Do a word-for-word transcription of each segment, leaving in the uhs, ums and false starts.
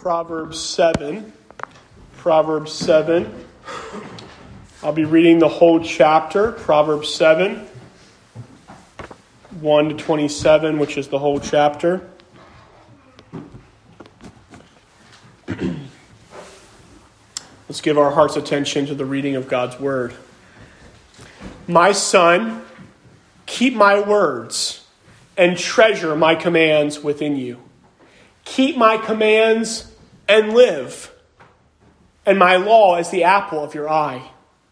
Proverbs seven. Proverbs seven. I'll be reading the whole chapter, Proverbs seven, one to twenty-seven, which is the whole chapter. Let's give our heart's attention to the reading of God's word. My son, keep my words and treasure my commands within you. Keep my commands and live, and my law is the apple of your eye.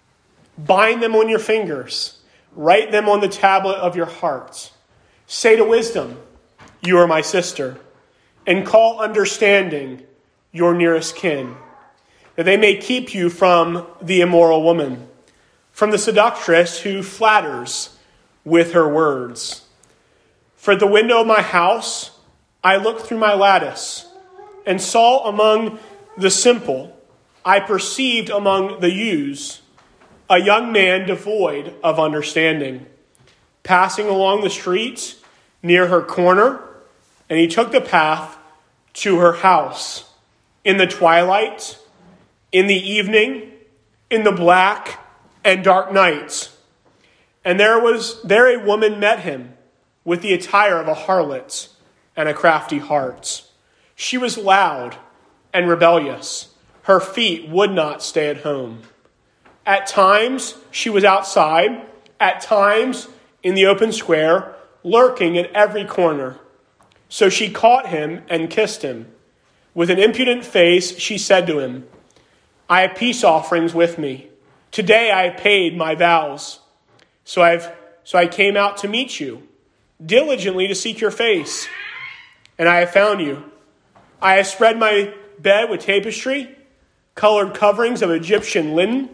Bind them on your fingers. Write them on the tablet of your heart. Say to wisdom, you are my sister, and call understanding your nearest kin, that they may keep you from the immoral woman, from the seductress who flatters with her words. For at the window of my house I looked through my lattice, and saw among the simple, I perceived among the youths, a young man devoid of understanding, passing along the streets near her corner, and he took the path to her house. In the twilight, in the evening, in the black and dark nights. And there was there a woman met him with the attire of a harlot and a crafty heart. She was loud and rebellious. Her feet would not stay at home. At times she was outside, at times in the open square, lurking at every corner. So she caught him and kissed him. With an impudent face she said to him, I have peace offerings with me. Today I have paid my vows. So I've so I came out to meet you, diligently to seek your face. And I have found you. I have spread my bed with tapestry, colored coverings of Egyptian linen.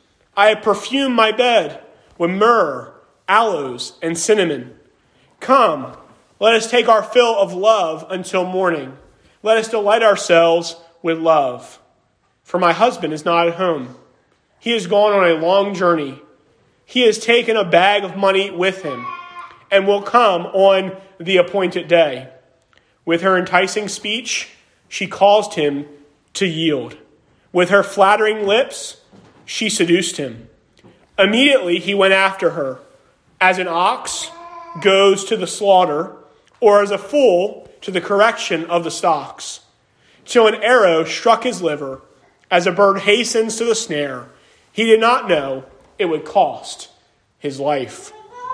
I have perfumed my bed with myrrh, aloes, and cinnamon. Come, let us take our fill of love until morning. Let us delight ourselves with love. For my husband is not at home. He has gone on a long journey. He has taken a bag of money with him and will come on the appointed day. With her enticing speech, she caused him to yield. With her flattering lips, she seduced him. Immediately he went after her, as an ox goes to the slaughter, or as a fool to the correction of the stocks, till an arrow struck his liver, as a bird hastens to the snare. He did not know it would cost his life.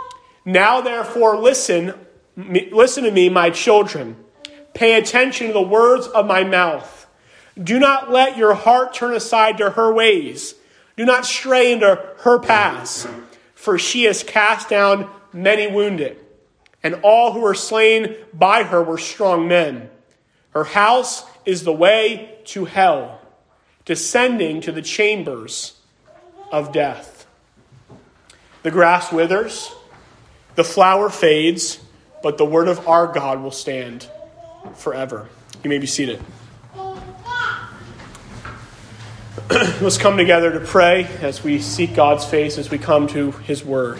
Now therefore listen, listen to me, my children. Pay attention to the words of my mouth. Do not let your heart turn aside to her ways. Do not stray into her paths, for she has cast down many wounded, and all who were slain by her were strong men. Her house is the way to hell, descending to the chambers of death. The grass withers, the flower fades, but the word of our God will stand forever. You may be seated. Let's come together to pray as we seek God's face, as we come to his word.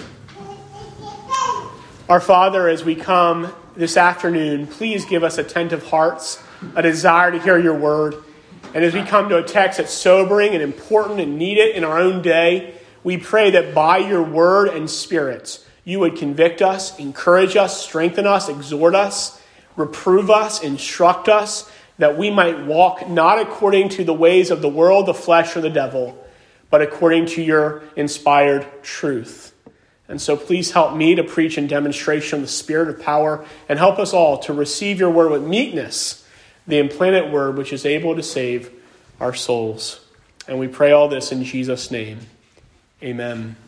Our Father, as we come this afternoon, please give us attentive hearts, a desire to hear your word. And as we come to a text that's sobering and important and needed in our own day, we pray that by your word and spirit, you would convict us, encourage us, strengthen us, exhort us, reprove us, instruct us, that we might walk not according to the ways of the world, the flesh, or the devil, but according to your inspired truth. And so please help me to preach in demonstration of the Spirit of power, and help us all to receive your word with meekness, the implanted word which is able to save our souls. And we pray all this in Jesus' name. Amen.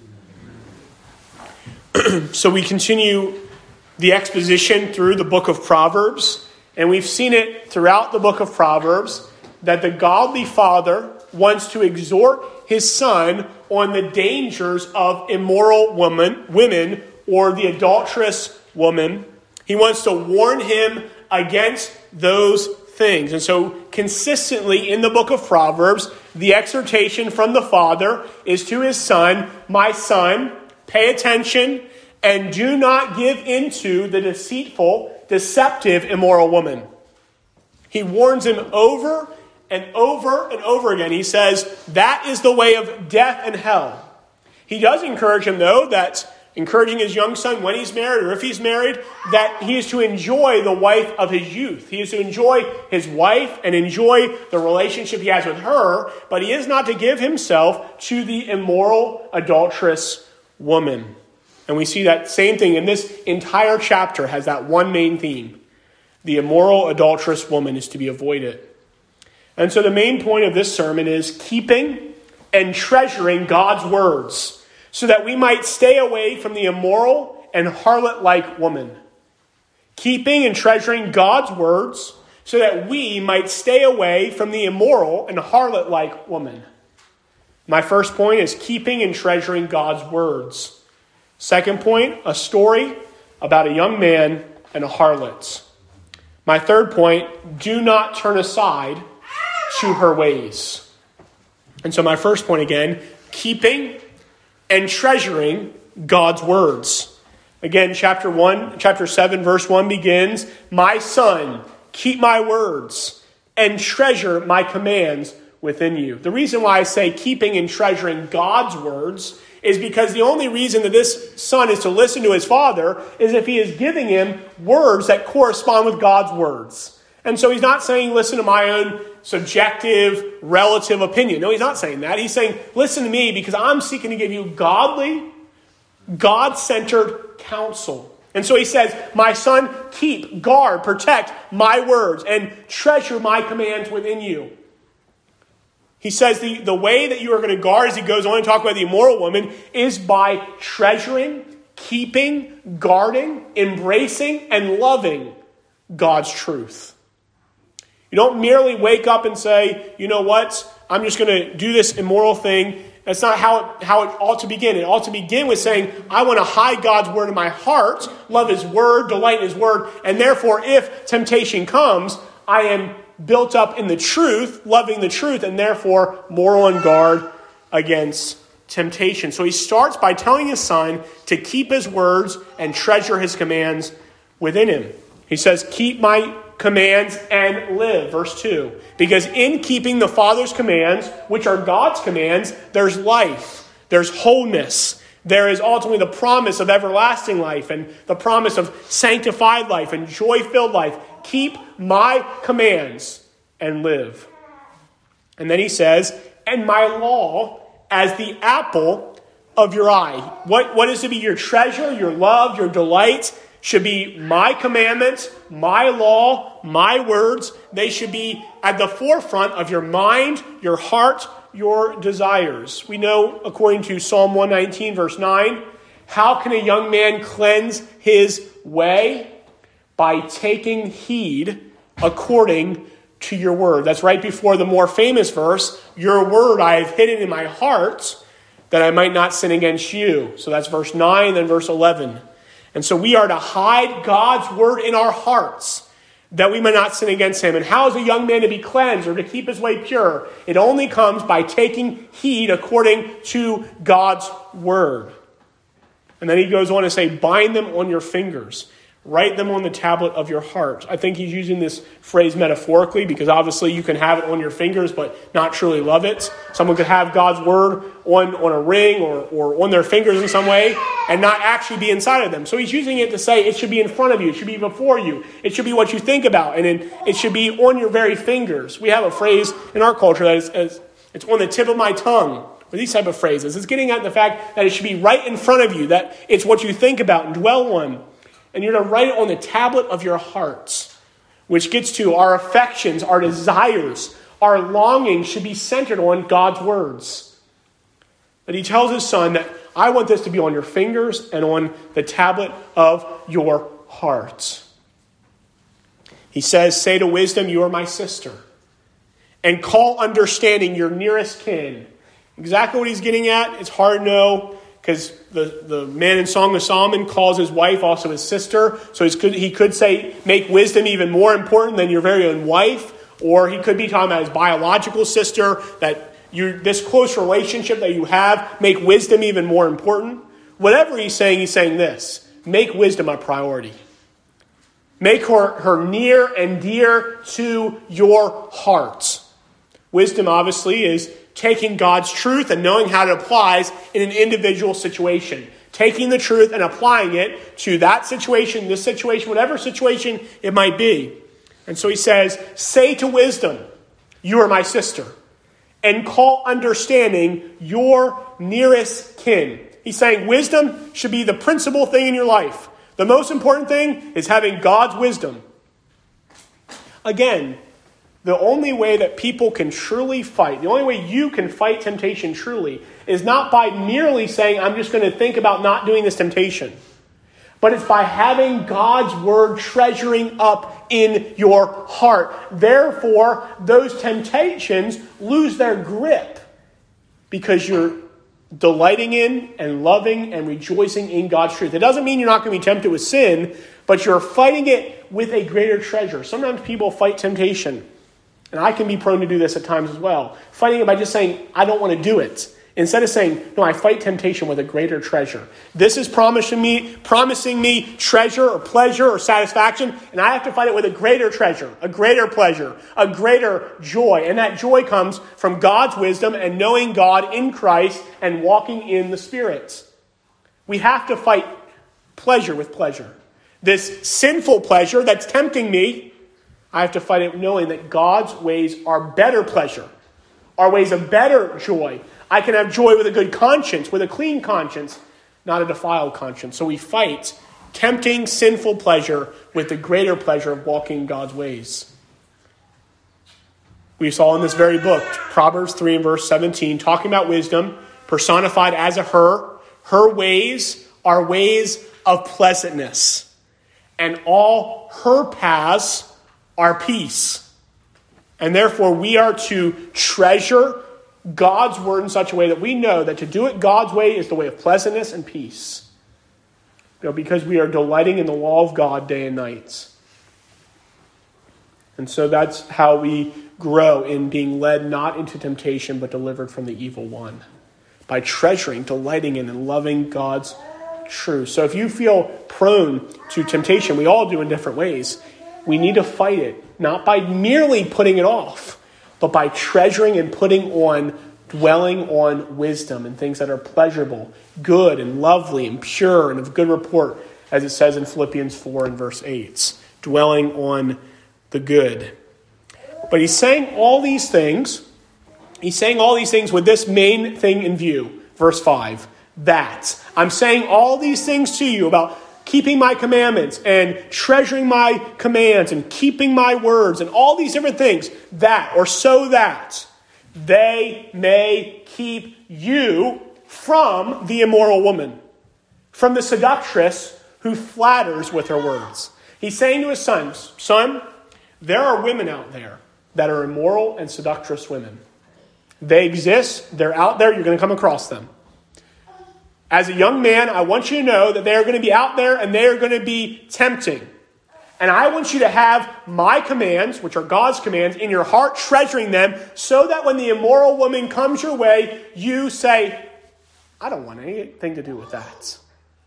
So we continue the exposition through the book of Proverbs, and we've seen it throughout the book of Proverbs that the godly father wants to exhort his son on the dangers of immoral woman, women or the adulterous woman. He wants to warn him against those things. And so consistently in the book of Proverbs, the exhortation from the father is to his son, my son, pay attention and do not give into the deceitful, deceptive, immoral woman. He warns him over and over and over again, he says, that is the way of death and hell. He does encourage him, though, that encouraging his young son when he's married or if he's married, that he is to enjoy the wife of his youth. He is to enjoy his wife and enjoy the relationship he has with her, but he is not to give himself to the immoral, adulterous woman. And we see that same thing in this entire chapter has that one main theme. The immoral, adulterous woman is to be avoided. And so the main point of this sermon is keeping and treasuring God's words, so that we might stay away from the immoral and harlot-like woman. Keeping and treasuring God's words so that we might stay away from the immoral and harlot-like woman. My first point is keeping and treasuring God's words. Second point, a story about a young man and a harlot. My third point, do not turn aside to her ways. And so my first point again, keeping and treasuring God's words. Again, chapter one, chapter seven, verse one begins, my son, keep my words and treasure my commands within you. The reason why I say keeping and treasuring God's words is because the only reason that this son is to listen to his father is if he is giving him words that correspond with God's words. And so he's not saying, listen to my own subjective, relative opinion. No, he's not saying that. He's saying, listen to me because I'm seeking to give you godly, God-centered counsel. And so he says, my son, keep, guard, protect my words and treasure my commands within you. He says the, the way that you are going to guard, as he goes on to talk about the immoral woman, is by treasuring, keeping, guarding, embracing, and loving God's truth. You don't merely wake up and say, you know what, I'm just going to do this immoral thing. That's not how it, how it ought to begin. It ought to begin with saying, I want to hide God's word in my heart, love his word, delight in his word, and therefore if temptation comes, I am built up in the truth, loving the truth, and therefore more on guard against temptation. So he starts by telling his son to keep his words and treasure his commands within him. He says, keep my commands and live, verse two. Because in keeping the Father's commands, which are God's commands, there's life, there's wholeness. There is ultimately the promise of everlasting life and the promise of sanctified life and joy-filled life. Keep my commands and live. And then he says, and my law as the apple of your eye. What, what is to be your treasure, your love, your delight? Should be my commandments, my law, my words. They should be at the forefront of your mind, your heart, your desires. We know, according to Psalm one nineteen, verse nine, how can a young man cleanse his way? By taking heed according to your word. That's right before the more famous verse, your word I have hidden in my heart that I might not sin against you. So that's verse nine, then verse eleven. And so we are to hide God's word in our hearts that we may not sin against him. And how is a young man to be cleansed or to keep his way pure? It only comes by taking heed according to God's word. And then he goes on to say, bind them on your fingers. Write them on the tablet of your heart. I think he's using this phrase metaphorically because obviously you can have it on your fingers but not truly love it. Someone could have God's word on, on a ring or, or on their fingers in some way and not actually be inside of them. So he's using it to say it should be in front of you. It should be before you. It should be what you think about. And it, it should be on your very fingers. We have a phrase in our culture that is, is it's on the tip of my tongue. Or these type of phrases. It's getting at the fact that it should be right in front of you. That it's what you think about and dwell on. And you're to write it on the tablet of your hearts, which gets to our affections, our desires, our longings should be centered on God's words. But he tells his son that I want this to be on your fingers and on the tablet of your hearts. He says, say to wisdom, you are my sister. And call understanding your nearest kin. Exactly what he's getting at, it's hard to know. Because the, the man in Song of Solomon calls his wife also his sister. So he's, he could say, make wisdom even more important than your very own wife. Or he could be talking about his biological sister, that you this close relationship that you have, make wisdom even more important. Whatever he's saying, he's saying this. Make wisdom a priority. Make her, her near and dear to your heart. Wisdom, obviously, is taking God's truth and knowing how it applies in an individual situation. Taking the truth and applying it to that situation, this situation, whatever situation it might be. And so he says, say to wisdom, you are my sister, and call understanding your nearest kin. He's saying wisdom should be the principal thing in your life. The most important thing is having God's wisdom. Again, the only way that people can truly fight, the only way you can fight temptation truly, is not by merely saying, I'm just going to think about not doing this temptation. But it's by having God's word treasuring up in your heart. Therefore, those temptations lose their grip because you're delighting in and loving and rejoicing in God's truth. It doesn't mean you're not going to be tempted with sin, but you're fighting it with a greater treasure. Sometimes people fight temptation, and I can be prone to do this at times as well. Fighting it by just saying, I don't want to do it. Instead of saying, no, I fight temptation with a greater treasure. This is promising me, promising me treasure or pleasure or satisfaction, and I have to fight it with a greater treasure, a greater pleasure, a greater joy. And that joy comes from God's wisdom and knowing God in Christ and walking in the Spirit. We have to fight pleasure with pleasure. This sinful pleasure that's tempting me, I have to fight it knowing that God's ways are better pleasure, are ways of better joy. I can have joy with a good conscience, with a clean conscience, not a defiled conscience. So we fight tempting, sinful pleasure with the greater pleasure of walking God's ways. We saw in this very book, Proverbs three and verse seventeen, talking about wisdom, personified as a her. Her ways are ways of pleasantness, and all her paths are peace. And therefore we are to treasure God's word in such a way that we know that to do it God's way is the way of pleasantness and peace. You know, because we are delighting in the law of God day and night. And so that's how we grow in being led not into temptation but delivered from the evil one. By treasuring, delighting in, and loving God's truth. So if you feel prone to temptation, we all do in different ways, we need to fight it, not by merely putting it off, but by treasuring and putting on, dwelling on wisdom and things that are pleasurable, good and lovely and pure and of good report, as it says in Philippians four and verse eight. Dwelling on the good. But he's saying all these things, he's saying all these things with this main thing in view. Verse five, that. I'm saying all these things to you about keeping my commandments and treasuring my commands and keeping my words and all these different things, that or so that they may keep you from the immoral woman, from the seductress who flatters with her words. He's saying to his sons, son, there are women out there that are immoral and seductress women. They exist. They're out there. You're going to come across them. As a young man, I want you to know that they are going to be out there and they are going to be tempting. And I want you to have my commands, which are God's commands, in your heart, treasuring them, so that when the immoral woman comes your way, you say, I don't want anything to do with that.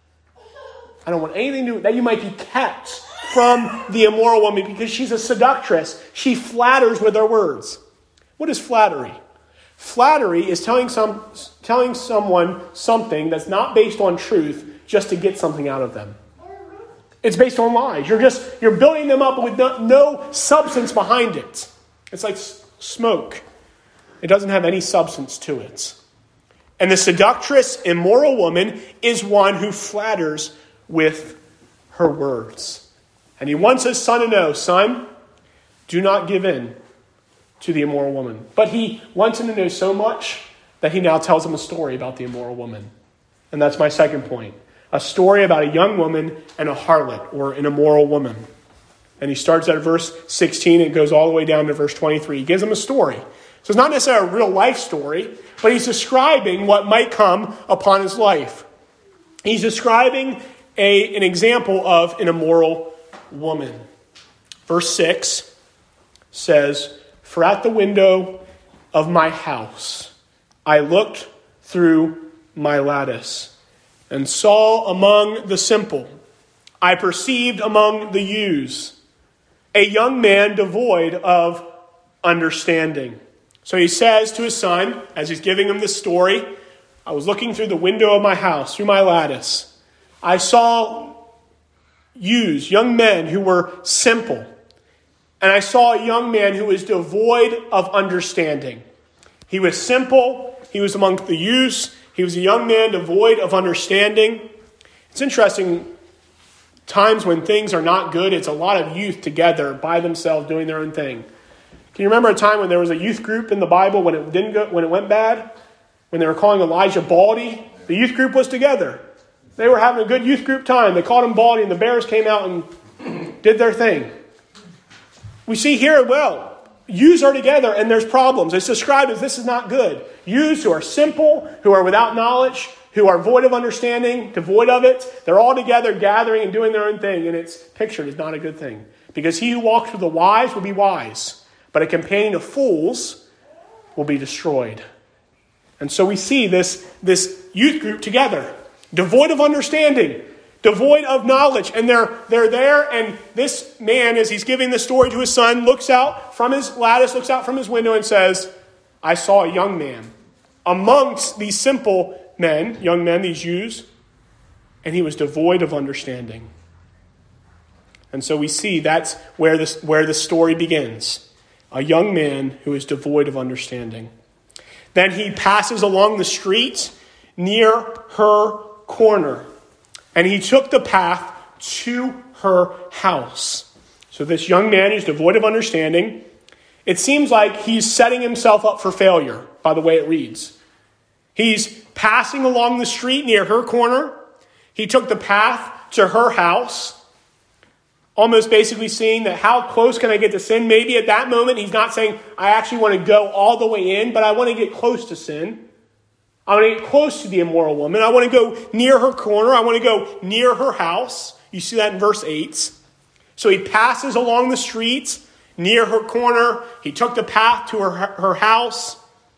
I don't want anything to do with that. You might be kept from the immoral woman because she's a seductress. She flatters with her words. What is flattery? Flattery is telling some telling someone something that's not based on truth just to get something out of them. It's based on lies. You're just you're building them up with no, no substance behind it. It's like s- smoke. It doesn't have any substance to it. And the seductress, immoral woman is one who flatters with her words. And he wants his son to know, son, do not give in to the immoral woman. But he wants him to know so much that he now tells him a story about the immoral woman. And that's my second point. A story about a young woman and a harlot, or an immoral woman. And he starts at verse sixteen and goes all the way down to verse twenty-three. He gives him a story. So it's not necessarily a real life story, but he's describing what might come upon his life. He's describing a, an example of an immoral woman. Verse six says, for at the window of my house I looked through my lattice and saw among the simple, I perceived among the youths, a young man devoid of understanding, So he says to his son, as he's giving him this story, I was looking through the window of my house, through my lattice. I saw youths, young men who were simple. And I saw a young man who was devoid of understanding. He was simple. He was among the youths. He was a young man devoid of understanding. It's interesting, times when things are not good, it's a lot of youth together by themselves doing their own thing. Can you remember a time when there was a youth group in the Bible when it didn't go, when it went bad? When they were calling Elijah Baldy? The youth group was together. They were having a good youth group time. They called him Baldy, and the bears came out and did their thing. We see here, well, youths are together and there's problems. It's described as this is not good. Youths who are simple, who are without knowledge, who are void of understanding, devoid of it, they're all together gathering and doing their own thing, and it's pictured as not a good thing. Because he who walks with the wise will be wise, but a companion of fools will be destroyed. And so we see this, this youth group together, devoid of understanding, devoid of knowledge. And they're, they're there, and this man, as he's giving the story to his son, looks out from his lattice, looks out from his window and says, I saw a young man amongst these simple men, young men, these youths, and he was devoid of understanding. And so we see that's where this, where the story begins. A young man who is devoid of understanding. Then he passes along the street near her corner, and he took the path to her house. So this young man is devoid of understanding. It seems like he's setting himself up for failure, by the way it reads. He's passing along the street near her corner. He took the path to her house, almost basically seeing that how close can I get to sin? Maybe at that moment he's not saying, I actually want to go all the way in, but I want to get close to sin. I want to get close to the immoral woman. I want to go near her corner. I want to go near her house. You see that in verse eight. So he passes along the street near her corner. He took the path to her, her house.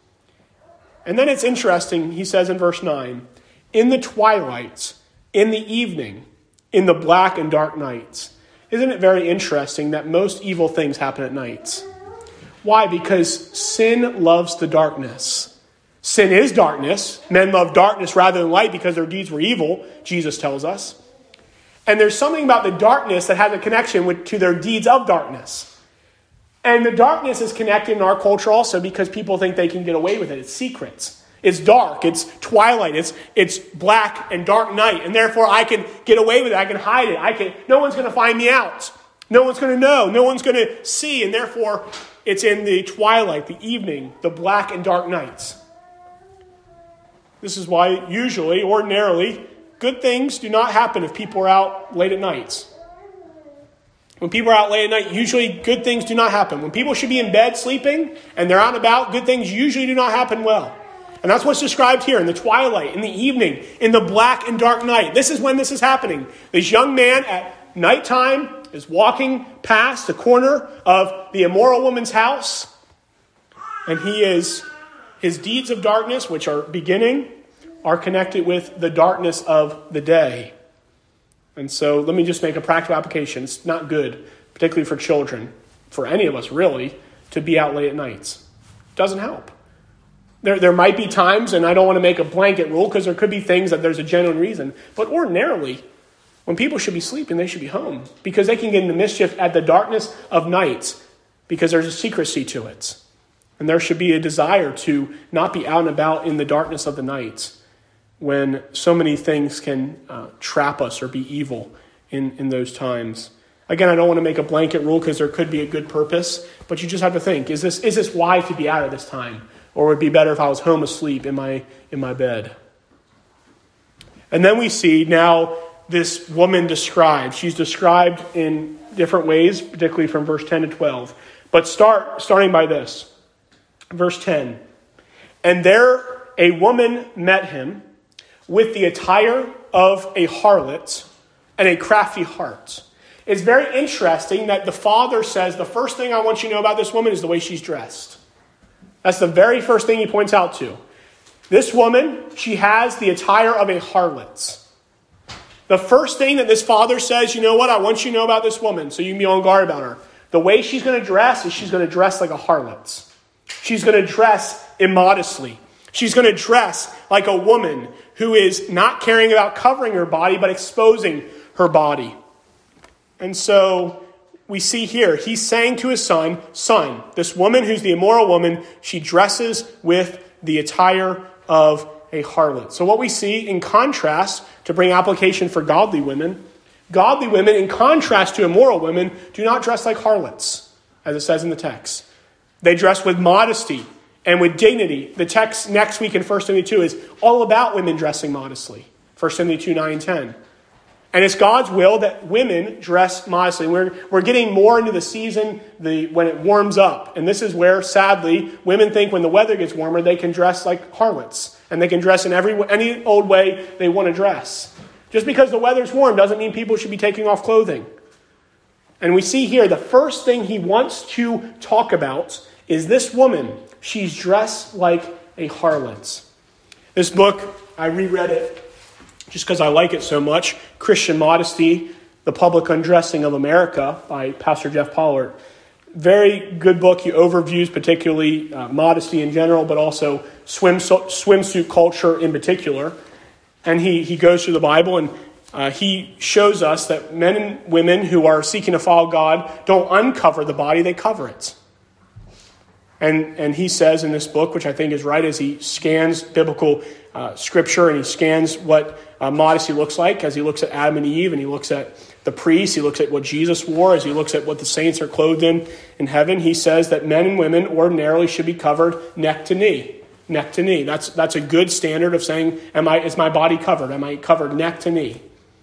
And then it's interesting, he says in verse nine, in the twilight, in the evening, in the black and dark nights. Isn't it very interesting that most evil things happen at night? Why? Because sin loves the darkness. Sin is darkness. Men love darkness rather than light because their deeds were evil, Jesus tells us. And there's something about the darkness that has a connection with, to their deeds of darkness. And the darkness is connected in our culture also because people think they can get away with it. It's secrets. It's dark. It's twilight. It's it's black and dark night. And therefore I can get away with it. I can hide it. I can. No one's going to find me out. No one's going to know. No one's going to see. And therefore it's in the twilight, the evening, the black and dark nights. This is why usually, ordinarily, good things do not happen if people are out late at nights. When people are out late at night, usually good things do not happen. When people should be in bed sleeping and they're out and about, good things usually do not happen well. And that's what's described here in the twilight, in the evening, in the black and dark night. This is when this is happening. This young man at nighttime is walking past the corner of the immoral woman's house. And he is, his deeds of darkness, which are beginning, are connected with the darkness of the day. And so let me just make a practical application. It's not good, particularly for children, for any of us really, to be out late at nights. It doesn't help. There, there might be times, and I don't want to make a blanket rule because there could be things that there's a genuine reason. But ordinarily, when people should be sleeping, they should be home because they can get into mischief at the darkness of night because there's a secrecy to it. And there should be a desire to not be out and about in the darkness of the night when so many things can uh, trap us or be evil in, in those times. Again, I don't want to make a blanket rule because there could be a good purpose, but you just have to think, is this is this wise to be out at this time? Or would it be better if I was home asleep in my in my bed? And then we see now this woman described. She's described in different ways, particularly from verse ten to twelve. But start starting by this. Verse ten. And there a woman met him with the attire of a harlot and a crafty heart. It's very interesting that the father says, the first thing I want you to know about this woman is the way she's dressed. That's the very first thing he points out to. This woman, she has the attire of a harlot. The first thing that this father says, you know what, I want you to know about this woman, so you can be on guard about her. The way she's going to dress is she's going to dress like a harlot. She's going to dress immodestly. She's going to dress like a woman who is not caring about covering her body, but exposing her body. And so we see here, he's saying to his son, son, this woman who's the immoral woman, she dresses with the attire of a harlot. So what we see in contrast, to bring application for godly women, godly women, in contrast to immoral women, do not dress like harlots, as it says in the text. They dress with modesty and with dignity. The text next week in First Timothy two is all about women dressing modestly. First Timothy two, nine and ten. And it's God's will that women dress modestly. We're, we're getting more into the season the, when it warms up. And this is where, sadly, women think when the weather gets warmer, they can dress like harlots. And they can dress in every any old way they want to dress. Just because the weather's warm doesn't mean people should be taking off clothing. And we see here the first thing he wants to talk about is this woman. She's dressed like a harlot. This book, I reread it just because I like it so much. Christian Modesty, The Public Undressing of America by Pastor Jeff Pollard. Very good book. He overviews particularly uh, modesty in general, but also swimsuit, swimsuit culture in particular. And he, he goes through the Bible and uh, he shows us that men and women who are seeking to follow God don't uncover the body, they cover it. And, and he says in this book, which I think is right, as he scans biblical uh, scripture and he scans what uh, modesty looks like, as he looks at Adam and Eve and he looks at the priests, he looks at what Jesus wore, as he looks at what the saints are clothed in in heaven, he says that men and women ordinarily should be covered neck to knee. Neck to knee. That's that's a good standard of saying, am I is my body covered? Am I covered neck to knee?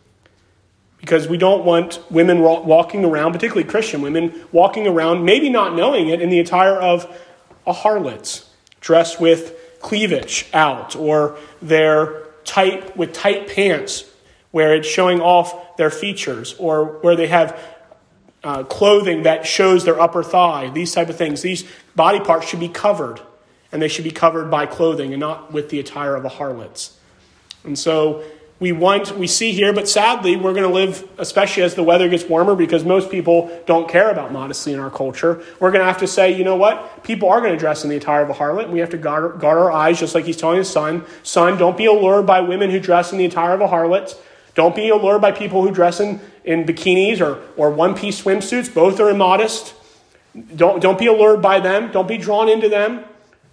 Because we don't want women walking around, particularly Christian women, walking around, maybe not knowing it, in the attire of a harlot, dressed with cleavage out, or they're tight with tight pants where it's showing off their features, or where they have uh, clothing that shows their upper thigh, these type of things. These body parts should be covered, and they should be covered by clothing and not with the attire of a harlot. And so we want, we see here, but sadly, we're going to live, especially as the weather gets warmer, because most people don't care about modesty in our culture. We're going to have to say, you know what? People are going to dress in the attire of a harlot. And we have to guard, guard our eyes, just like he's telling his son. Son, don't be allured by women who dress in the attire of a harlot. Don't be allured by people who dress in, in bikinis or, or one-piece swimsuits. Both are immodest. Don't, don't be allured by them. Don't be drawn into them.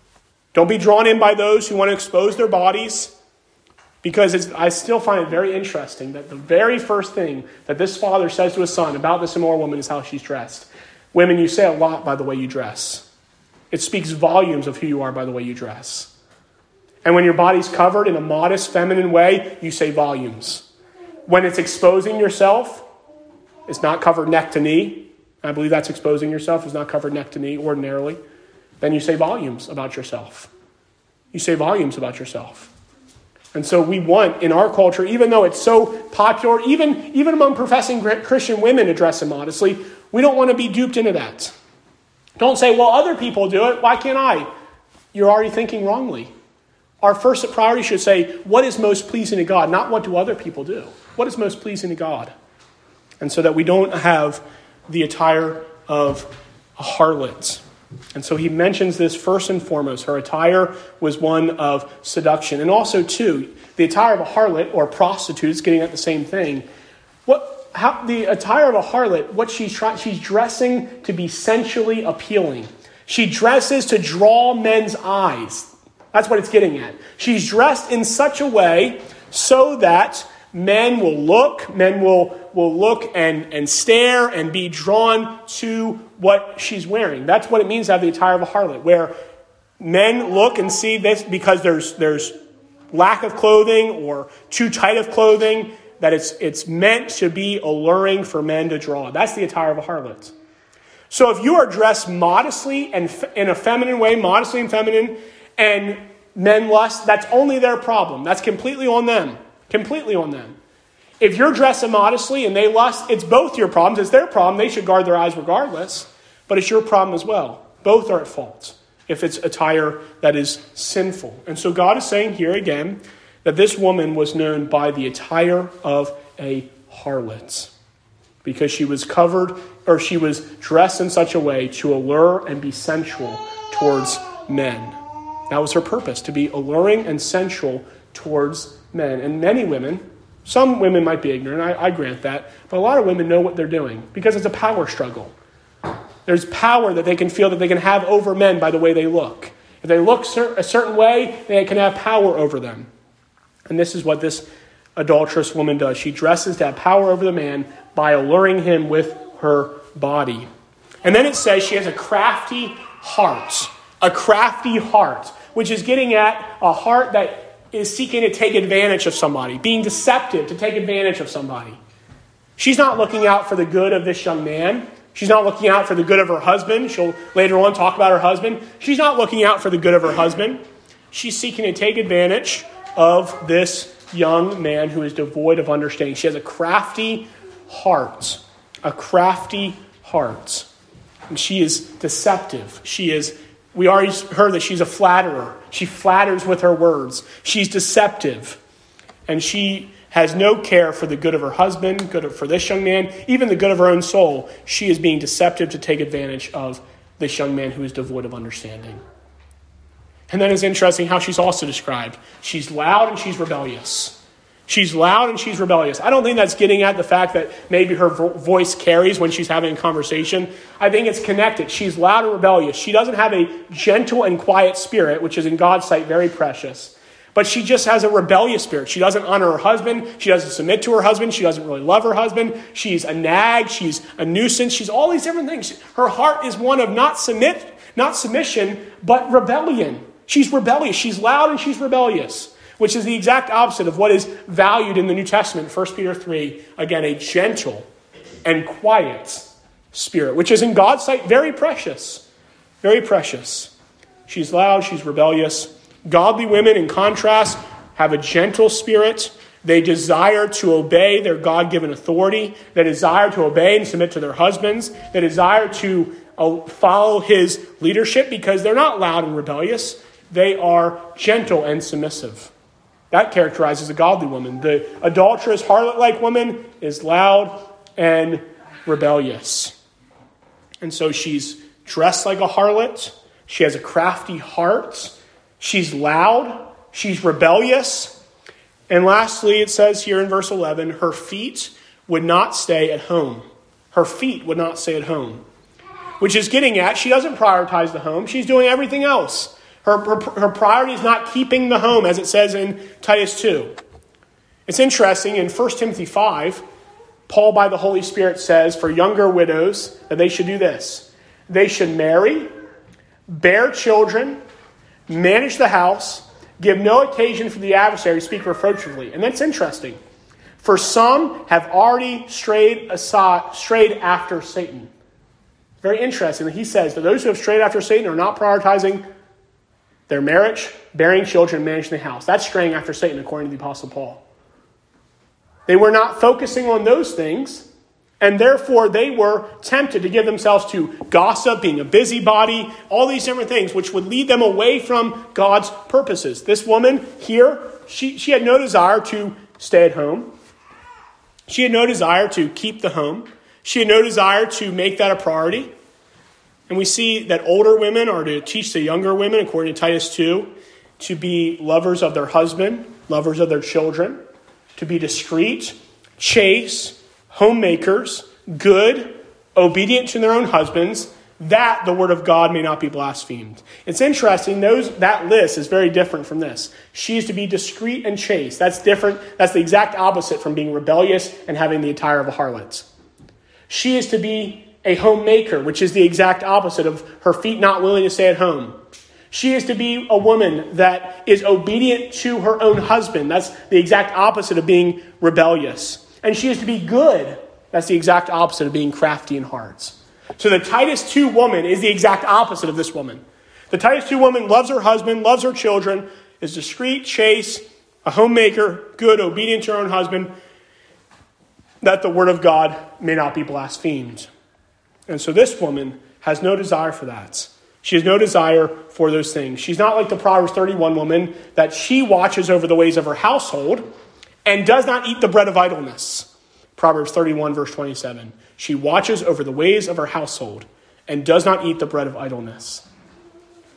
Don't be drawn in by those who want to expose their bodies. Because it's, I still find it very interesting that the very first thing that this father says to his son about this immoral woman is how she's dressed. Women, you say a lot by the way you dress. It speaks volumes of who you are by the way you dress. And when your body's covered in a modest, feminine way, you say volumes. When it's exposing yourself, it's not covered neck to knee. I believe that's exposing yourself. It's not covered neck to knee ordinarily. Then you say volumes about yourself. You say volumes about yourself. And so we want, in our culture, even though it's so popular, even, even among professing Christian women to dress immodestly, we don't want to be duped into that. Don't say, well, other people do it, why can't I? You're already thinking wrongly. Our first priority should say, what is most pleasing to God? Not what do other people do. What is most pleasing to God? And so that we don't have the attire of a harlot. And so he mentions this first and foremost. Her attire was one of seduction. And also, too, the attire of a harlot or prostitute is getting at the same thing. What, how, the attire of a harlot, what she's trying, she's dressing to be sensually appealing. She dresses to draw men's eyes. That's what it's getting at. She's dressed in such a way so that men will look, men will, will look and, and stare and be drawn to what she's wearing. That's what it means to have the attire of a harlot, where men look and see this because there's there's lack of clothing or too tight of clothing, that it's it's meant to be alluring for men to draw. That's the attire of a harlot. So if you are dressed modestly and in a feminine way, modestly and feminine, and men lust, that's only their problem. That's completely on them. Completely on them. If you're dressed immodestly and they lust, it's both your problems. It's their problem. They should guard their eyes regardless. But it's your problem as well. Both are at fault if it's attire that is sinful. And so God is saying here again that this woman was known by the attire of a harlot, because she was covered, or she was dressed in such a way to allure and be sensual towards men. That was her purpose, to be alluring and sensual towards men. And many women, some women might be ignorant, I, I grant that, but a lot of women know what they're doing because it's a power struggle. There's power that they can feel that they can have over men by the way they look. If they look a certain way, they can have power over them. And this is what this adulterous woman does. She dresses to have power over the man by alluring him with her body. And then it says she has a crafty heart. A crafty heart, which is getting at a heart that is seeking to take advantage of somebody, being deceptive to take advantage of somebody. She's not looking out for the good of this young man. She's not looking out for the good of her husband. She'll later on talk about her husband. She's not looking out for the good of her husband. She's seeking to take advantage of this young man who is devoid of understanding. She has a crafty heart. A crafty heart. And she is deceptive. She is, we already heard that she's a flatterer. She flatters with her words. She's deceptive. And she has no care for the good of her husband, good for this young man, even the good of her own soul. She is being deceptive to take advantage of this young man who is devoid of understanding. And then it's interesting how she's also described. She's loud and she's rebellious. She's loud and she's rebellious. I don't think that's getting at the fact that maybe her vo- voice carries when she's having a conversation. I think it's connected. She's loud and rebellious. She doesn't have a gentle and quiet spirit, which is in God's sight very precious. But she just has a rebellious spirit. She doesn't honor her husband. She doesn't submit to her husband. She doesn't really love her husband. She's a nag. She's a nuisance. She's all these different things. Her heart is one of not submit, not submission, but rebellion. She's rebellious. She's loud and she's rebellious, which is the exact opposite of what is valued in the New Testament, First Peter three. Again, a gentle and quiet spirit, which is in God's sight very precious. Very precious. She's loud, she's rebellious. Godly women, in contrast, have a gentle spirit. They desire to obey their God-given authority. They desire to obey and submit to their husbands. They desire to follow his leadership because they're not loud and rebellious. They are gentle and submissive. That characterizes a godly woman. The adulterous, harlot-like woman is loud and rebellious. And so she's dressed like a harlot. She has a crafty heart. She's loud. She's rebellious. And lastly, it says here in verse eleven, her feet would not stay at home. Her feet would not stay at home. Which is getting at, she doesn't prioritize the home. She's doing everything else. Her, her, her priority is not keeping the home, as it says in Titus two. It's interesting, in First Timothy five, Paul by the Holy Spirit says for younger widows that they should do this. They should marry, bear children, manage the house, give no occasion for the adversary to speak reproachfully. And that's interesting. For some have already strayed aside, strayed after Satan. Very interesting that he says that those who have strayed after Satan are not prioritizing their marriage, bearing children, managing the house. That's straying after Satan, according to the Apostle Paul. They were not focusing on those things, and therefore they were tempted to give themselves to gossip, being a busybody, all these different things, which would lead them away from God's purposes. This woman here, she, she had no desire to stay at home. She had no desire to keep the home. She had no desire to make that a priority. And we see that older women are to teach the younger women, according to Titus two, to be lovers of their husband, lovers of their children, to be discreet, chaste, homemakers, good, obedient to their own husbands, that the word of God may not be blasphemed. It's interesting, those that list is very different from this. She is to be discreet and chaste. That's different. That's the exact opposite from being rebellious and having the attire of a harlot. She is to be a homemaker, which is the exact opposite of her feet not willing to stay at home. She is to be a woman that is obedient to her own husband. That's the exact opposite of being rebellious. And she is to be good. That's the exact opposite of being crafty in hearts. So the Titus two woman is the exact opposite of this woman. The Titus two woman loves her husband, loves her children, is discreet, chaste, a homemaker, good, obedient to her own husband, that the word of God may not be blasphemed. And so this woman has no desire for that. She has no desire for those things. She's not like the Proverbs thirty-one woman that she watches over the ways of her household and does not eat the bread of idleness. Proverbs thirty-one, verse twenty-seven. She watches over the ways of her household and does not eat the bread of idleness.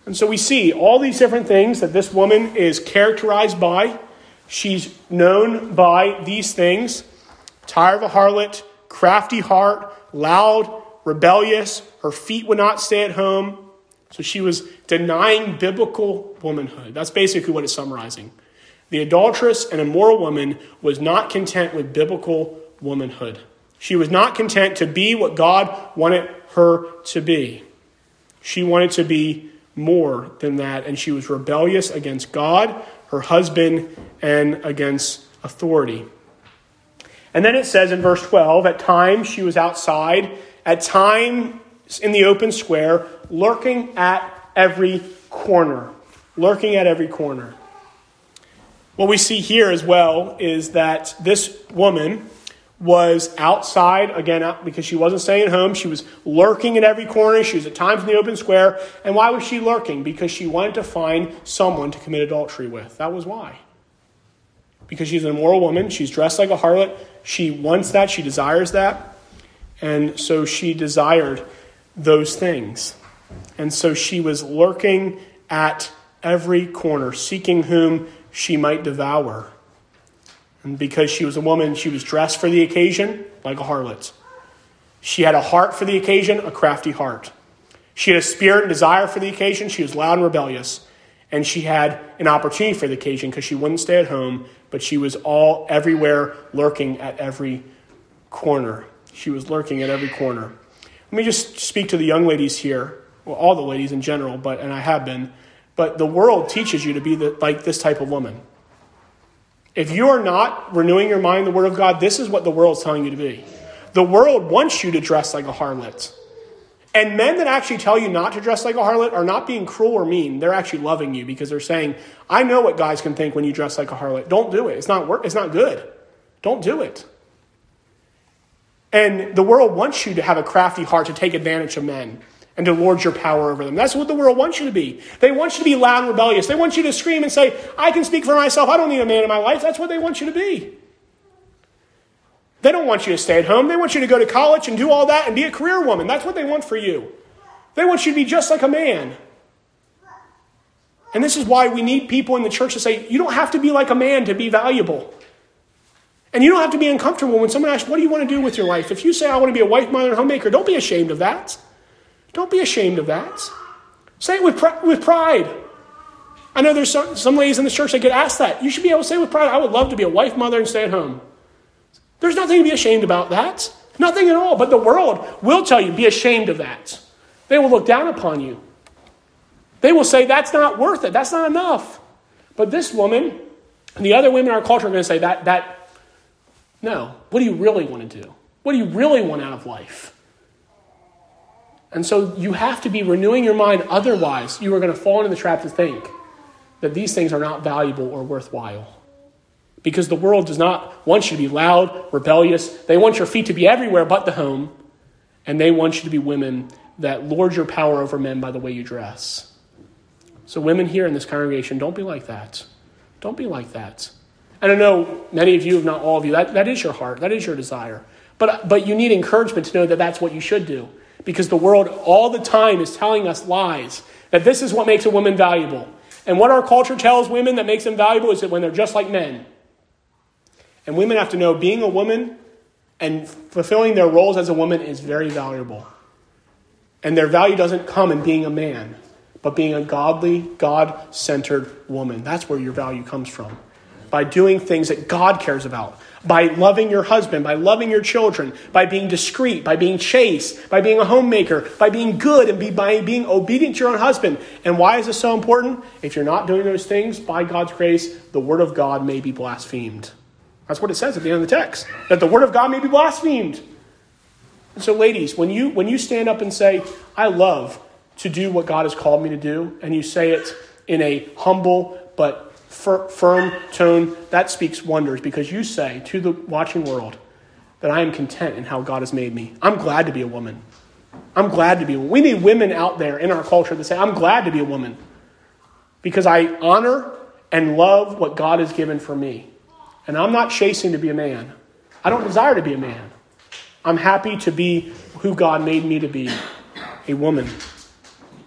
And so we see all these different things that this woman is characterized by. She's known by these things: tire of a harlot, crafty heart, loud, rebellious. Her feet would not stay at home. So she was denying biblical womanhood. That's basically what it's summarizing. The adulterous and immoral woman was not content with biblical womanhood. She was not content to be what God wanted her to be. She wanted to be more than that, and she was rebellious against God, her husband, and against authority. And then it says in verse twelve, at times she was outside, at times in the open square, lurking at every corner. Lurking at every corner. What we see here as well is that this woman was outside, again, because she wasn't staying at home. She was lurking at every corner. She was at times in the open square. And why was she lurking? Because she wanted to find someone to commit adultery with. That was why. Because she's an immoral woman. She's dressed like a harlot. She wants that. She desires that. And so she desired those things. And so she was lurking at every corner, seeking whom she might devour. And because she was a woman, she was dressed for the occasion like a harlot. She had a heart for the occasion, a crafty heart. She had a spirit and desire for the occasion. She was loud and rebellious. And she had an opportunity for the occasion because she wouldn't stay at home, but she was all everywhere, lurking at every corner. She was lurking at every corner. Let me just speak to the young ladies here, well, all the ladies in general, but and I have been, but the world teaches you to be the, like this type of woman. If you are not renewing your mind in the Word of God, this is what the world's telling you to be. The world wants you to dress like a harlot. And men that actually tell you not to dress like a harlot are not being cruel or mean. They're actually loving you because they're saying, I know what guys can think when you dress like a harlot. Don't do it. It's not work. It's not good. Don't do it. And the world wants you to have a crafty heart to take advantage of men and to lord your power over them. That's what the world wants you to be. They want you to be loud and rebellious. They want you to scream and say, I can speak for myself. I don't need a man in my life. That's what they want you to be. They don't want you to stay at home. They want you to go to college and do all that and be a career woman. That's what they want for you. They want you to be just like a man. And this is why we need people in the church to say, you don't have to be like a man to be valuable. And you don't have to be uncomfortable when someone asks, what do you want to do with your life? If you say, I want to be a wife, mother, and homemaker, don't be ashamed of that. Don't be ashamed of that. Say it with, pr- with pride. I know there's some, some ladies in the church that get asked that. You should be able to say with pride, I would love to be a wife, mother, and stay at home. There's nothing to be ashamed about that. Nothing at all. But the world will tell you, be ashamed of that. They will look down upon you. They will say, that's not worth it. That's not enough. But this woman and the other women in our culture are going to say, that, that, no. What do you really want to do? What do you really want out of life? And so you have to be renewing your mind. Otherwise, you are going to fall into the trap to think that these things are not valuable or worthwhile. Because the world does not want you to be loud, rebellious. They want your feet to be everywhere but the home. And they want you to be women that lord your power over men by the way you dress. So women here in this congregation, don't be like that. Don't be like that. And I know many of you, if not all of you, that, that is your heart. That is your desire. But, but you need encouragement to know that that's what you should do. Because the world all the time is telling us lies. That this is what makes a woman valuable. And what our culture tells women that makes them valuable is that when they're just like men. And women have to know being a woman and fulfilling their roles as a woman is very valuable. And their value doesn't come in being a man, but being a godly, God-centered woman. That's where your value comes from. By doing things that God cares about. By loving your husband, by loving your children, by being discreet, by being chaste, by being a homemaker, by being good, and be, by being obedient to your own husband. And why is this so important? If you're not doing those things, by God's grace, the word of God may be blasphemed. That's what it says at the end of the text. That the word of God may be blasphemed. And so ladies, when you when you stand up and say, I love to do what God has called me to do, and you say it in a humble but fir- firm tone, that speaks wonders, because you say to the watching world that I am content in how God has made me. I'm glad to be a woman. I'm glad to be a woman. We need women out there in our culture that say, I'm glad to be a woman because I honor and love what God has given for me. And I'm not chasing to be a man. I don't desire to be a man. I'm happy to be who God made me to be, a woman.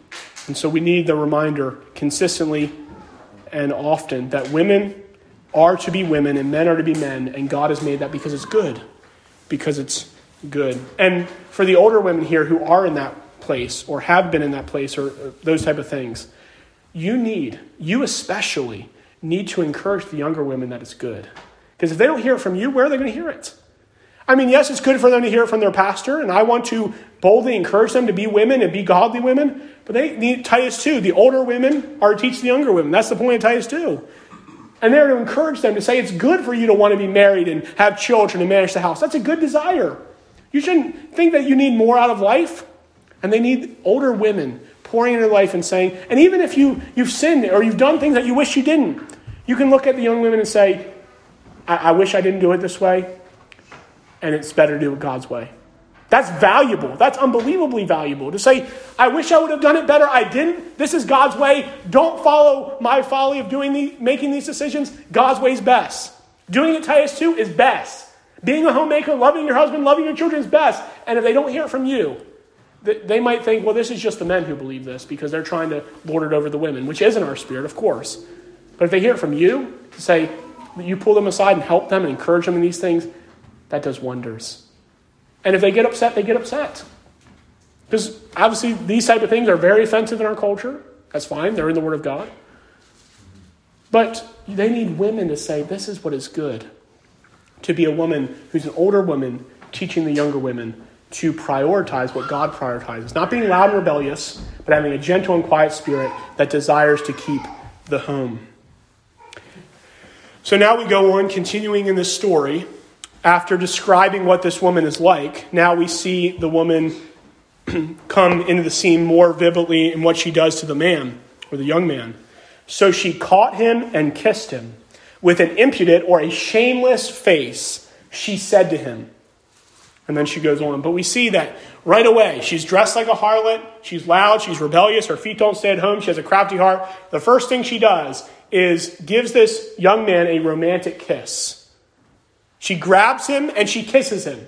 And so we need the reminder consistently and often that women are to be women and men are to be men, and God has made that because it's good. Because it's good. And for the older women here who are in that place or have been in that place or, or those type of things, you need, you especially need to encourage the younger women that it's good. Because if they don't hear it from you, where are they going to hear it? I mean, yes, it's good for them to hear it from their pastor, and I want to boldly encourage them to be women and be godly women, but they need Titus two. The older women are to teach the younger women. That's the point of Titus two. And they're to encourage them to say it's good for you to want to be married and have children and manage the house. That's a good desire. You shouldn't think that you need more out of life. And they need older women pouring into their life and saying, and even if you, you've sinned or you've done things that you wish you didn't, you can look at the young women and say, I, I wish I didn't do it this way, and it's better to do it God's way. That's valuable. That's unbelievably valuable. To say, I wish I would have done it better. I didn't. This is God's way. Don't follow my folly of doing the, making these decisions. God's way is best. Doing it Titus two is best. Being a homemaker, loving your husband, loving your children is best. And if they don't hear it from you, they might think, well, this is just the men who believe this because they're trying to lord it over the women, which isn't our spirit, of course. But if they hear it from you, to say that you pull them aside and help them and encourage them in these things, that does wonders. And if they get upset, they get upset. Because obviously these type of things are very offensive in our culture. That's fine. They're in the Word of God. But they need women to say, this is what is good. To be a woman who's an older woman teaching the younger women to prioritize what God prioritizes. Not being loud and rebellious, but having a gentle and quiet spirit that desires to keep the home. So now we go on, continuing in this story. After describing what this woman is like, now we see the woman come into the scene more vividly in what she does to the man, or the young man. So she caught him and kissed him. With an impudent or a shameless face, she said to him. And then she goes on. But we see that right away. She's dressed like a harlot. She's loud. She's rebellious. Her feet don't stay at home. She has a crafty heart. The first thing she does is gives this young man a romantic kiss. She grabs him and she kisses him.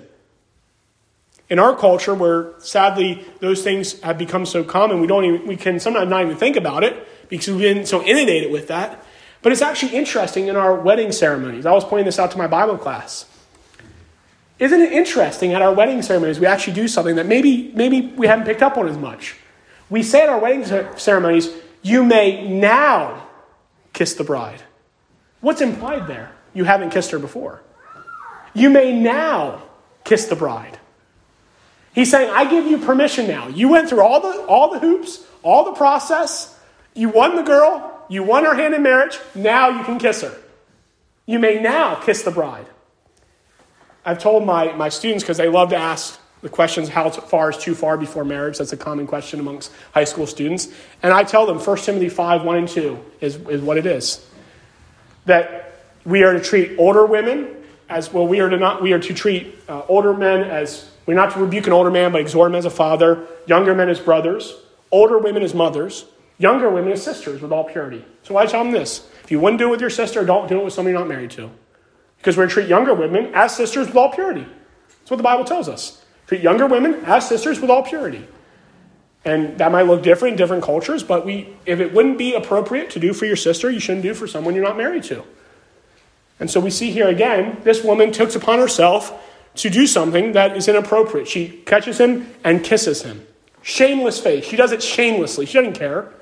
In our culture, where sadly those things have become so common, we don't even, we can sometimes not even think about it because we've been so inundated with that. But it's actually interesting in our wedding ceremonies. I was pointing this out to my Bible class. Isn't it interesting at our wedding ceremonies we actually do something that maybe maybe we haven't picked up on as much? We say at our wedding ceremonies, you may now kiss the bride. What's implied there? You haven't kissed her before. You may now kiss the bride. He's saying, I give you permission now. You went through all the all the hoops, all the process. You won the girl. You won her hand in marriage. Now you can kiss her. You may now kiss the bride. I've told my, my students, because they love to ask the questions, how far is too far before marriage? That's a common question amongst high school students. And I tell them First Timothy five, one and two is, is what it is. That we are to treat older women as well. We are to not. We are to treat uh, older men as we're not to rebuke an older man, but exhort him as a father. Younger men as brothers. Older women as mothers. Younger women as sisters with all purity. So I tell them this: if you wouldn't do it with your sister, don't do it with somebody you're not married to, because we're to treat younger women as sisters with all purity. That's what the Bible tells us. Treat younger women as sisters with all purity. And that might look different in different cultures, but we, if it wouldn't be appropriate to do for your sister, you shouldn't do for someone you're not married to. And so we see here again, this woman takes upon herself to do something that is inappropriate. She catches him and kisses him. Shameless face. She does it shamelessly. She doesn't care.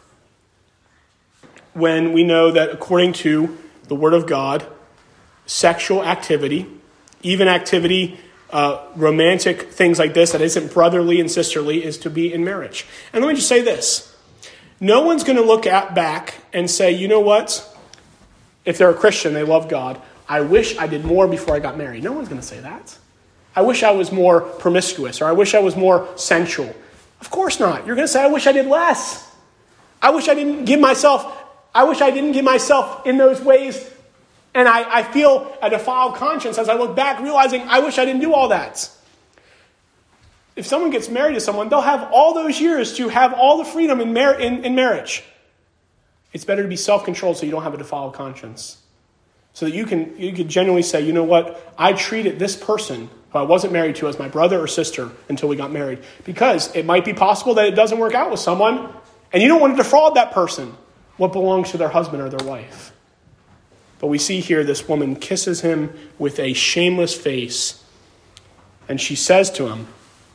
When we know that according to the Word of God, sexual activity, even activity, uh, romantic things like this that isn't brotherly and sisterly, is to be in marriage. And let me just say this. No one's going to look at back and say, you know what? If they're a Christian, they love God, I wish I did more before I got married. No one's going to say that. I wish I was more promiscuous, or I wish I was more sensual. Of course not. You're going to say, I wish I did less. I wish I didn't give myself, I wish I didn't give myself in those ways. And I, I feel a defiled conscience as I look back, realizing I wish I didn't do all that. If someone gets married to someone, they'll have all those years to have all the freedom in, mar- in, in marriage. It's better to be self-controlled so you don't have a defiled conscience. So that you can you can genuinely say, you know what, I treated this person who I wasn't married to as my brother or sister until we got married. Because it might be possible that it doesn't work out with someone, And you don't want to defraud that person what belongs to their husband or their wife. But we see here this woman kisses him with a shameless face. And she says to him,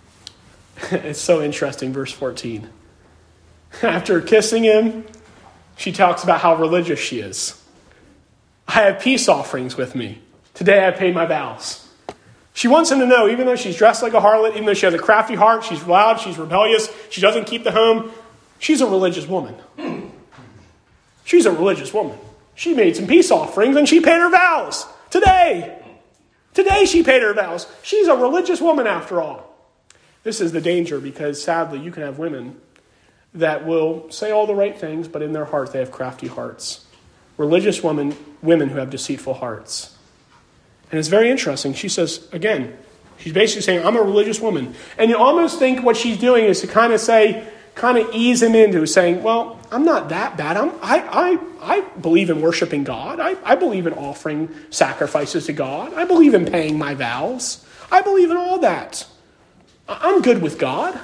it's so interesting, verse fourteen. After kissing him, she talks about how religious she is. I have peace offerings with me. Today I paid my vows. She wants him to know, even though she's dressed like a harlot, even though she has a crafty heart, she's loud, she's rebellious, she doesn't keep the home, she's a religious woman. She's a religious woman. She made some peace offerings and she paid her vows. Today. Today she paid her vows. She's a religious woman after all. This is the danger, because sadly you can have women that will say all the right things, but in their heart they have crafty hearts. Religious women, women who have deceitful hearts. And it's very interesting. She says, again, she's basically saying, I'm a religious woman. And you almost think what she's doing is to kind of say, kind of ease him into saying, well, I'm not that bad. I'm, I, I, I believe in worshiping God. I, I believe in offering sacrifices to God. I believe in paying my vows. I believe in all that. I'm good with God.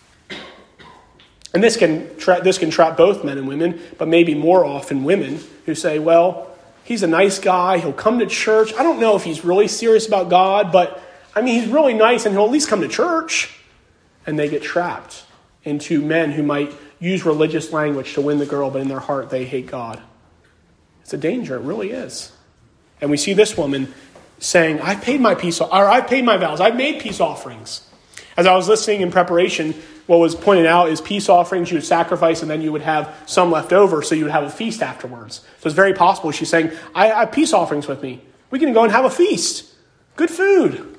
And this can tra- this can trap both men and women, but maybe more often women who say, well, he's a nice guy. He'll come to church. I don't know if he's really serious about God, but I mean, he's really nice and he'll at least come to church. And they get trapped into men who might use religious language to win the girl, but in their heart they hate God. It's a danger. It really is. And we see this woman saying, I paid my peace, or I paid my vows. I've made peace offerings. As I was listening in preparation, what was pointed out is peace offerings you would sacrifice and then you would have some left over, so you would have a feast afterwards. So it's very possible she's saying, I have peace offerings with me. We can go and have a feast. Good food.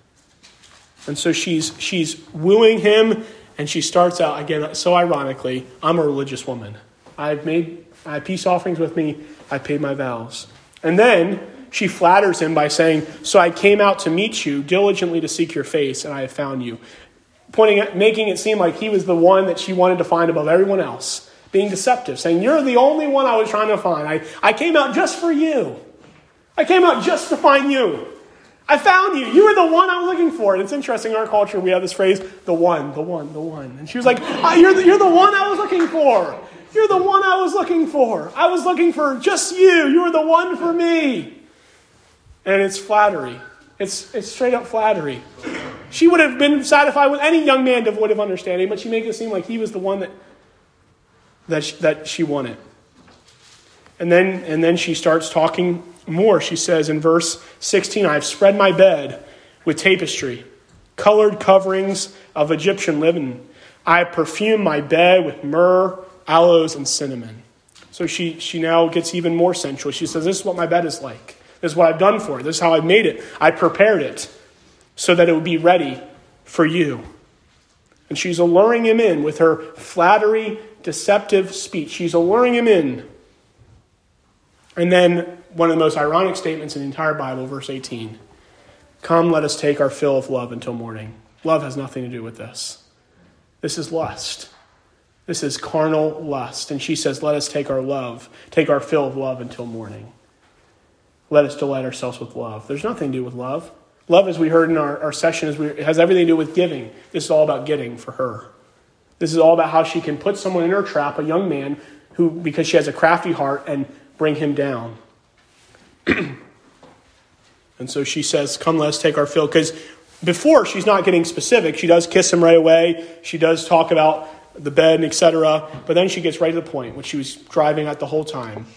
And so she's she's wooing him, and she starts out, again, so ironically, I'm a religious woman. I've made I have peace offerings with me. I paid my vows. And then she flatters him by saying, so I came out to meet you, diligently to seek your face, and I have found you. Pointing at, making it seem like he was the one that she wanted to find above everyone else. Being deceptive, saying, you're the only one I was trying to find. I, I came out just for you. I came out just to find you. I found you. You were the one I was looking for. And it's interesting, in our culture, we have this phrase, the one, the one, the one. And she was like, oh, you're, the, you're the one I was looking for. You're the one I was looking for. I was looking for just you. You were the one for me. And it's flattery. It's it's straight up flattery. She would have been satisfied with any young man devoid of understanding, but she made it seem like he was the one that that she, that she wanted. And then and then she starts talking more. She says in verse sixteen, I have spread my bed with tapestry, colored coverings of Egyptian linen. I have perfumed my bed with myrrh, aloes, and cinnamon. So she she now gets even more sensual. She says, this is what my bed is like. This is what I've done for it. This is how I've made it. I prepared it so that it would be ready for you. And she's alluring him in with her flattery, deceptive speech. She's alluring him in. And then one of the most ironic statements in the entire Bible, verse eighteen. Come, let us take our fill of love until morning. Love has nothing to do with this. This is lust. This is carnal lust. And she says, let us take our love, take our fill of love until morning. Let us delight ourselves with love. There's nothing to do with love. Love, as we heard in our, our session, is we, it has everything to do with giving. This is all about getting for her. This is all about how she can put someone in her trap, a young man, who, because she has a crafty heart, and bring him down. And so she says, come, let us take our fill. Because before, she's not getting specific. She does kiss him right away. She does talk about the bed, et cetera. But then she gets right to the point, which she was driving at the whole time.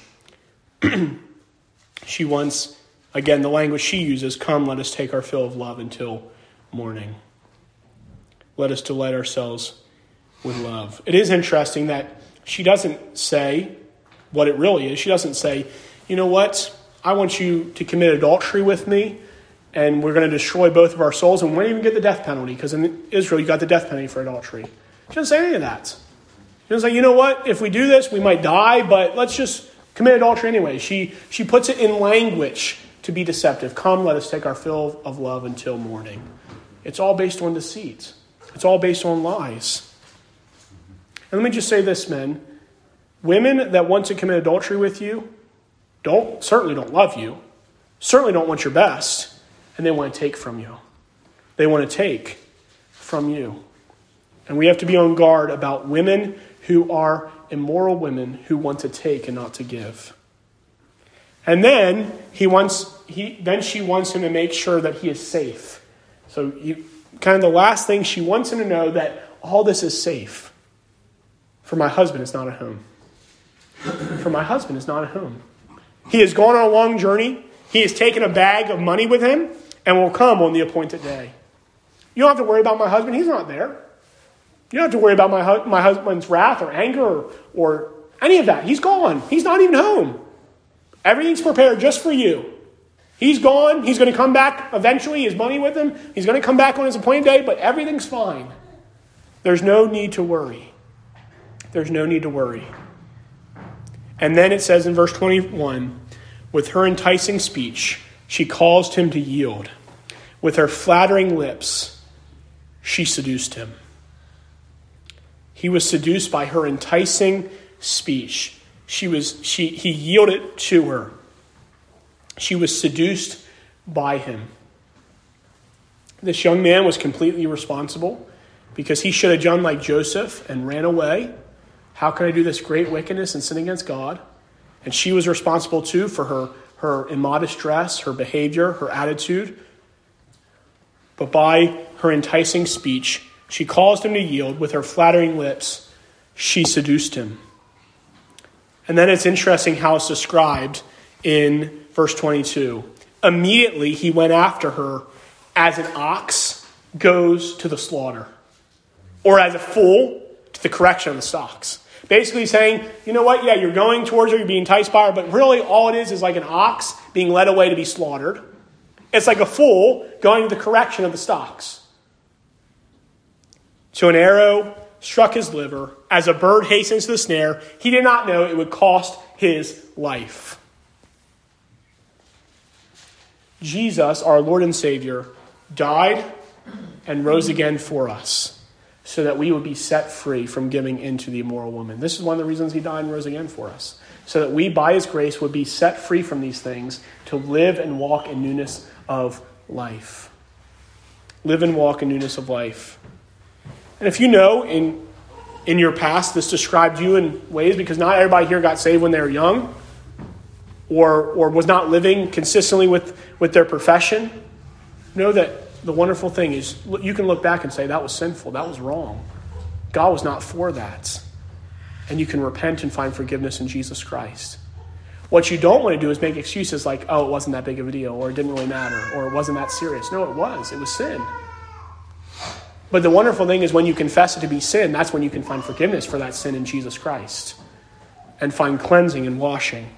She wants, again, the language she uses, come, let us take our fill of love until morning. Let us delight ourselves with love. It is interesting that she doesn't say what it really is. She doesn't say, you know what, I want you to commit adultery with me, and we're going to destroy both of our souls, and we won't even get the death penalty, because in Israel you got the death penalty for adultery. She doesn't say any of that. She doesn't say, you know what, if we do this, we might die, but let's just commit adultery anyway. She she puts it in language to be deceptive. Come, let us take our fill of love until morning. It's all based on deceit. It's all based on lies. And let me just say this, men. Women that want to commit adultery with you don't certainly don't love you, certainly don't want your best, and they want to take from you. They want to take from you. And we have to be on guard about women who are immoral women who want to take and not to give. And then he wants he then she wants him to make sure that he is safe. So you, kind of the last thing, she wants him to know that all this is safe. For my husband is not at home. For my husband is not at home. He has gone on a long journey. He has taken a bag of money with him and will come on the appointed day. You don't have to worry about my husband. He's not there. You don't have to worry about my, hu- my husband's wrath or anger or, or any of that. He's gone. He's not even home. Everything's prepared just for you. He's gone. He's going to come back eventually. His money with him. He's going to come back on his appointed day, but everything's fine. There's no need to worry. There's no need to worry. And then it says in verse twenty-one, with her enticing speech, she caused him to yield. With her flattering lips, she seduced him. He was seduced by her enticing speech. She was, she, he yielded to her. She was seduced by him. This young man was completely responsible because he should have done like Joseph and ran away. How can I do this great wickedness and sin against God? And she was responsible too for her, her immodest dress, her behavior, her attitude. But by her enticing speech, she caused him to yield. With her flattering lips, she seduced him. And then it's interesting how it's described in verse twenty-two. Immediately he went after her as an ox goes to the slaughter, or as a fool to the correction of the stocks. Basically saying, you know what, yeah, you're going towards her, you're being enticed by her, but really all it is is like an ox being led away to be slaughtered. It's like a fool going to the correction of the stocks. So an arrow struck his liver. As a bird hastens to the snare, he did not know it would cost his life. Jesus, our Lord and Savior, died and rose again for us so that we would be set free from giving into the immoral woman. This is one of the reasons he died and rose again for us, so that we, by his grace, would be set free from these things to live and walk in newness of life. Live and walk in newness of life. And if you know in, in your past this described you in ways, because not everybody here got saved when they were young, or or was not living consistently with, with their profession, know that the wonderful thing is you can look back and say, that was sinful, that was wrong. God was not for that. And you can repent and find forgiveness in Jesus Christ. What you don't want to do is make excuses like, oh, it wasn't that big of a deal, or it didn't really matter, or it wasn't that serious. No, it was. It was sin. But the wonderful thing is when you confess it to be sin, that's when you can find forgiveness for that sin in Jesus Christ and find cleansing and washing.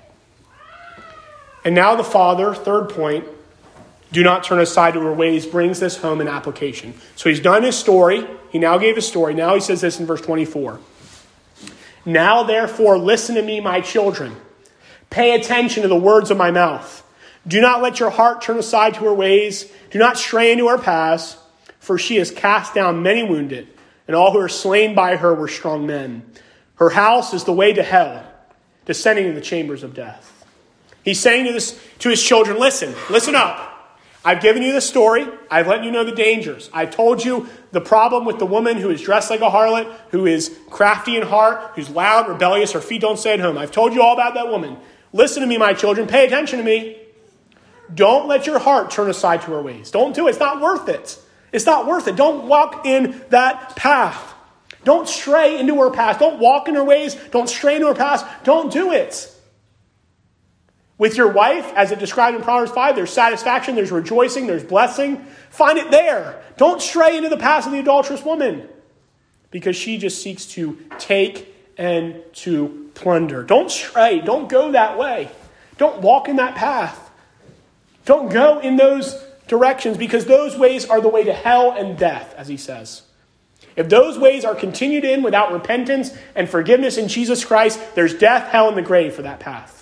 And now the Father, third point, do not turn aside to her ways, brings this home in application. So he's done his story. He now gave his story. Now he says this in verse twenty-four. Now therefore listen to me, my children. Pay attention to the words of my mouth. Do not let your heart turn aside to her ways. Do not stray into her paths, for she has cast down many wounded, and all who are slain by her were strong men. Her house is the way to hell, descending to the chambers of death. He's saying to this to his children, listen, listen up. I've given you the story. I've let you know the dangers. I've told you the problem with the woman who is dressed like a harlot, who is crafty in heart, who's loud, rebellious, her feet don't stay at home. I've told you all about that woman. Listen to me, my children. Pay attention to me. Don't let your heart turn aside to her ways. Don't do it. It's not worth it. It's not worth it. Don't walk in that path. Don't stray into her path. Don't walk in her ways. Don't stray into her path. Don't do it. With your wife, as it described in Proverbs five, there's satisfaction, there's rejoicing, there's blessing. Find it there. Don't stray into the path of the adulterous woman, because she just seeks to take and to plunder. Don't stray. Don't go that way. Don't walk in that path. Don't go in those directions, because those ways are the way to hell and death, as he says. If those ways are continued in without repentance and forgiveness in Jesus Christ, there's death, hell, and the grave for that path.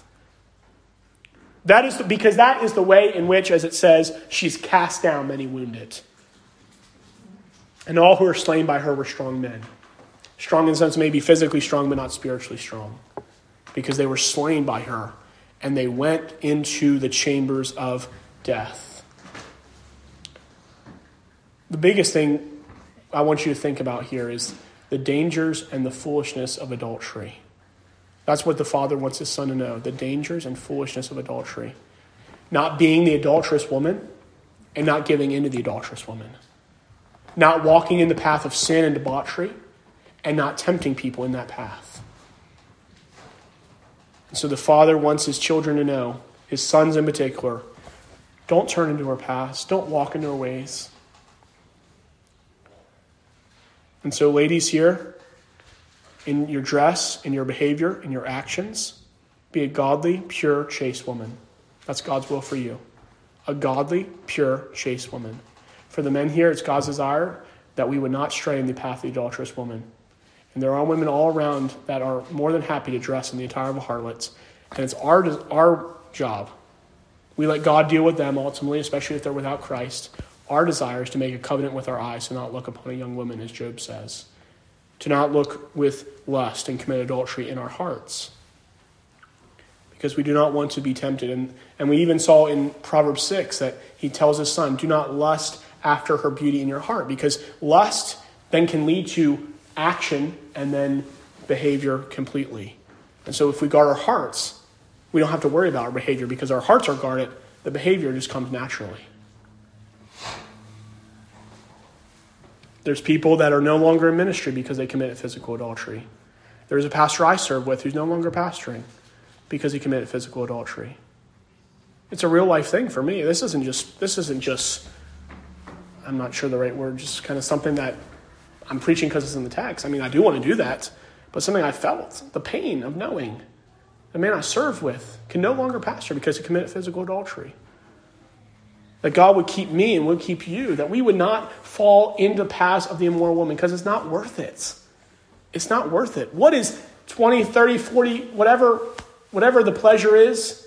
That is the, because that is the way in which, as it says, she's cast down many wounded. And all who are slain by her were strong men. Strong in the sense maybe physically strong, but not spiritually strong. Because they were slain by her. And they went into the chambers of death. The biggest thing I want you to think about here is the dangers and the foolishness of adultery. That's what the Father wants his Son to know, the dangers and foolishness of adultery. Not being the adulterous woman and not giving in to the adulterous woman. Not walking in the path of sin and debauchery and not tempting people in that path. And so the Father wants his children to know, his sons in particular, don't turn into her past. Don't walk into her ways. And so ladies here, in your dress, in your behavior, in your actions, be a godly, pure, chaste woman. That's God's will for you. A godly, pure, chaste woman. For the men here, it's God's desire that we would not stray in the path of the adulterous woman. And there are women all around that are more than happy to dress in the attire of a harlot. And it's our, our job. We let God deal with them ultimately, especially if they're without Christ. Our desire is to make a covenant with our eyes, to not look upon a young woman, as Job says. To not look with lust and commit adultery in our hearts. Because we do not want to be tempted. And, and we even saw in Proverbs six that he tells his son, do not lust after her beauty in your heart. Because lust then can lead to action and then behavior completely. And so if we guard our hearts, we don't have to worry about our behavior because our hearts are guarded. The behavior just comes naturally. There's people that are no longer in ministry because they committed physical adultery. There's a pastor I serve with who's no longer pastoring because he committed physical adultery. It's a real life thing for me. This isn't just, this isn't just, I'm not sure the right word, just kind of something that I'm preaching because it's in the text. I mean, I do want to do that, but something I felt, the pain of knowing the man I serve with can no longer pastor because he committed physical adultery. That God would keep me and would keep you, that we would not fall into the paths of the immoral woman because it's not worth it. It's not worth it. What is twenty, thirty, forty, whatever, whatever the pleasure is,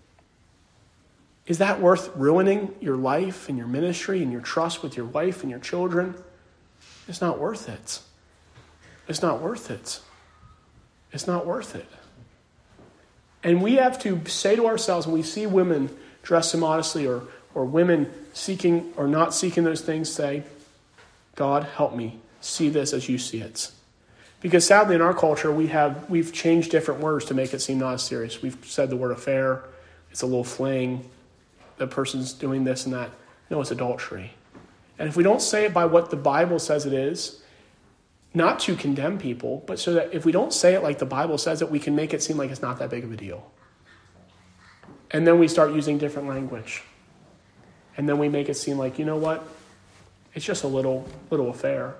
is that worth ruining your life and your ministry and your trust with your wife and your children? It's not worth it. It's not worth it. It's not worth it. And we have to say to ourselves when we see women dressed immodestly or, or women seeking or not seeking those things, say, God, help me see this as you see it. Because sadly in our culture, we have, we've changed different words to make it seem not as serious. We've said the word affair, it's a little fling, the person's doing this and that. No, it's adultery. And if we don't say it by what the Bible says it is, not to condemn people, but so that if we don't say it like the Bible says it, we can make it seem like it's not that big of a deal. And then we start using different language. And then we make it seem like, you know what? It's just a little, little affair.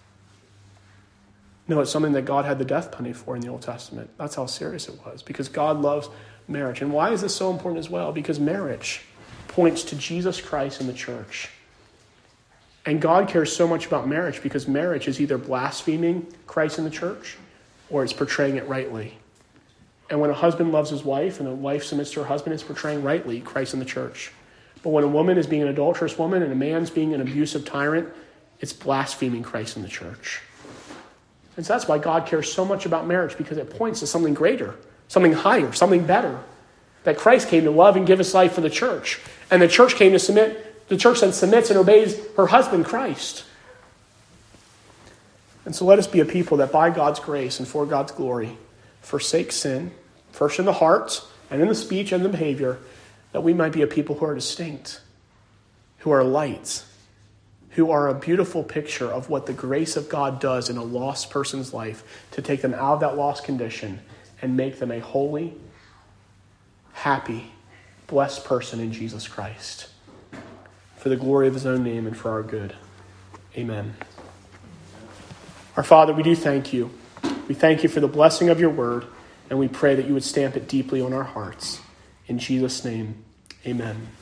No, it's something that God had the death penalty for in the Old Testament. That's how serious it was, because God loves marriage. And why is this so important as well? Because marriage points to Jesus Christ and the church. And God cares so much about marriage because marriage is either blaspheming Christ and the church or it's portraying it rightly. And when a husband loves his wife and a wife submits to her husband, it's portraying rightly Christ and the church. But when a woman is being an adulterous woman and a man's being an abusive tyrant, it's blaspheming Christ and the church. And so that's why God cares so much about marriage, because it points to something greater, something higher, something better. That Christ came to love and give his life for the church. And the church came to submit. The church then submits and obeys her husband, Christ. And so let us be a people that by God's grace and for God's glory forsake sin, first in the heart and in the speech and the behavior, that we might be a people who are distinct, who are light, who are a beautiful picture of what the grace of God does in a lost person's life to take them out of that lost condition and make them a holy, happy, blessed person in Jesus Christ. For the glory of his own name and for our good. Amen. Our Father, we do thank you. We thank you for the blessing of your word, and we pray that you would stamp it deeply on our hearts. In Jesus' name, amen.